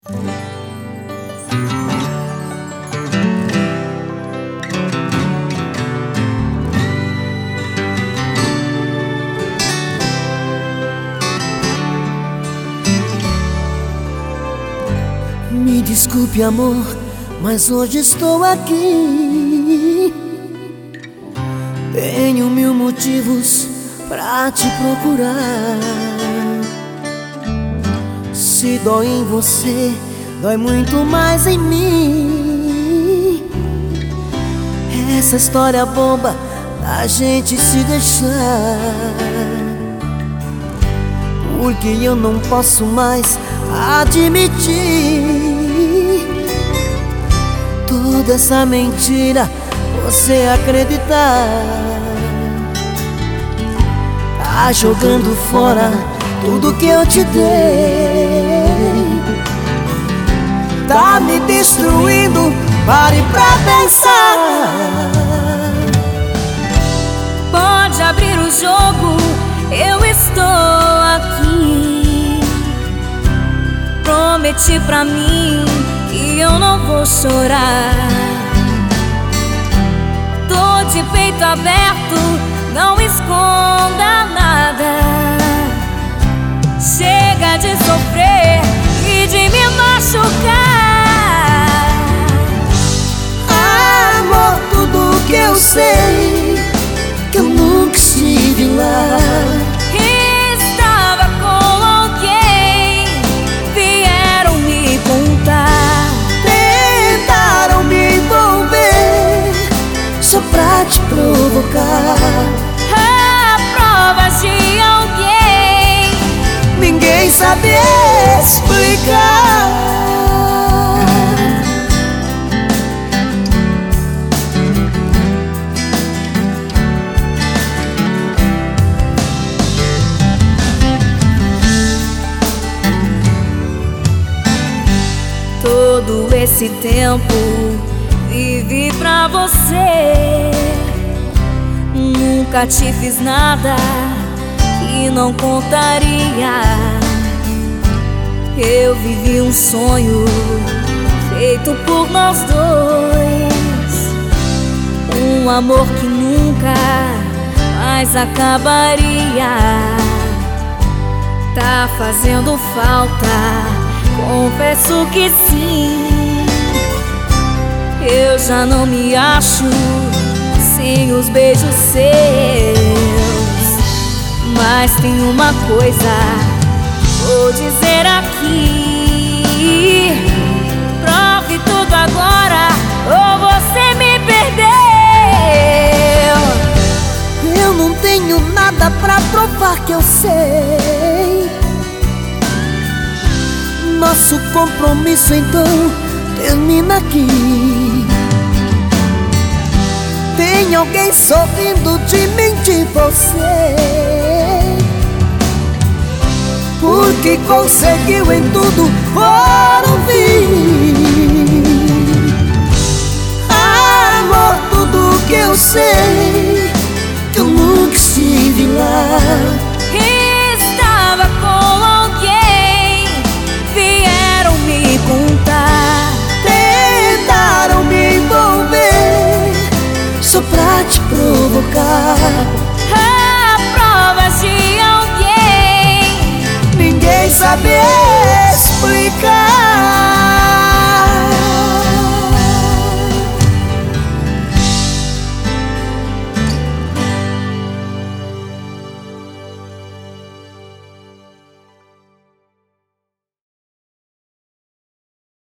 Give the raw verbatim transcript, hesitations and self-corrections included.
Me desculpe, amor, mas hoje estou aqui. Tenho mil motivos pra te procurar. Se dói em você, dói muito mais em mim. Essa história boba da gente se deixar, porque eu não posso mais admitir toda essa mentira, você acreditar. Tá jogando fora tudo que eu te dei, tá me destruindo, pare pra pensar. Pode abrir o jogo, eu estou aqui. Prometi pra mim que eu não vou chorar. Tô de peito aberto, não esconda nada. Chega de sofrer e de me machucar. Amor, tudo que eu sei, que eu nunca estive lá. Estava com alguém, vieram me contar. Tentaram me envolver só pra te provocar. A provas de alguém, Ninguém sabe explicar. todo esse tempo vivi pra você. Nunca te fiz nada que não contaria. Eu vivi um sonho feito por nós dois, um amor que nunca mais acabaria. Tá fazendo falta, confesso que sim. Eu já não me acho sem os beijos seus, mas tem uma coisa, vou dizer aqui. Prove tudo agora ou você me perdeu. Eu não tenho nada pra provar que eu sei. Nosso compromisso então termina aqui. Tem alguém sorrindo de mim, de você, porque conseguiu em tudo por ouvir. Amor, tudo que eu sei, que eu nunca estive lá. Estava com alguém, vieram me contar. Tentaram me envolver só pra te provocar. A provas de alguém, Ninguém sabe explicar.